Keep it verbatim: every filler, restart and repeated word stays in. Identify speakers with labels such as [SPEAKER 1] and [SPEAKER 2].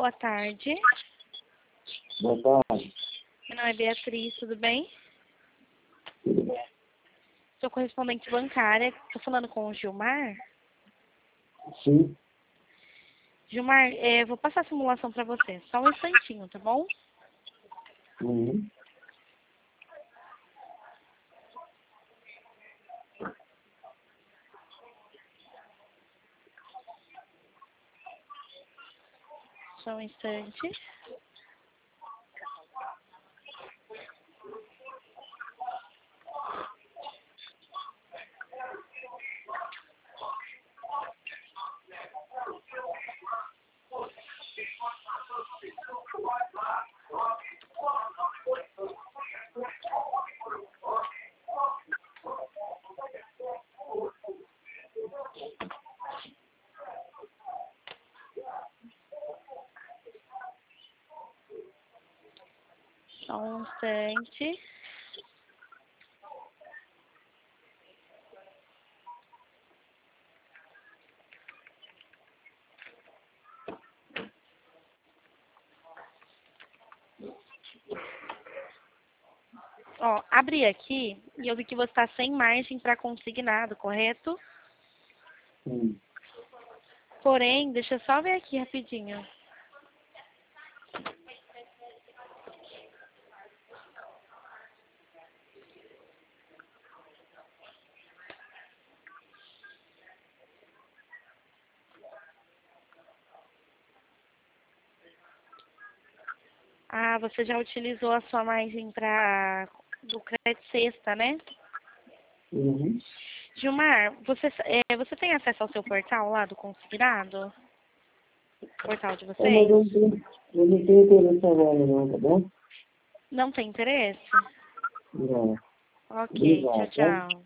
[SPEAKER 1] Boa tarde.
[SPEAKER 2] Boa tarde.
[SPEAKER 1] Meu nome é Beatriz, tudo bem?
[SPEAKER 2] Tudo bem?
[SPEAKER 1] Sou correspondente bancária. Estou falando com o Gilmar.
[SPEAKER 2] Sim.
[SPEAKER 1] Gilmar, é, vou passar a simulação para você. Só um instantinho, tá bom?
[SPEAKER 2] Uhum.
[SPEAKER 1] Só um instante. Só um instante. Ó, abri aqui e eu vi que você está sem margem para consignado, correto?
[SPEAKER 2] Sim.
[SPEAKER 1] Porém, deixa eu só ver aqui rapidinho. Ah, você já utilizou a sua margem para do crédito sexta, né?
[SPEAKER 2] Uhum.
[SPEAKER 1] Gilmar, você, é, você tem acesso ao seu portal lá do consignado? Portal de
[SPEAKER 2] É, mas
[SPEAKER 1] vocês?
[SPEAKER 2] eu não tenho, eu não tenho interesse agora não, tá bom?
[SPEAKER 1] Não tem interesse?
[SPEAKER 2] Não.
[SPEAKER 1] Ok, tchau,
[SPEAKER 2] Obrigado, tá?
[SPEAKER 1] tchau.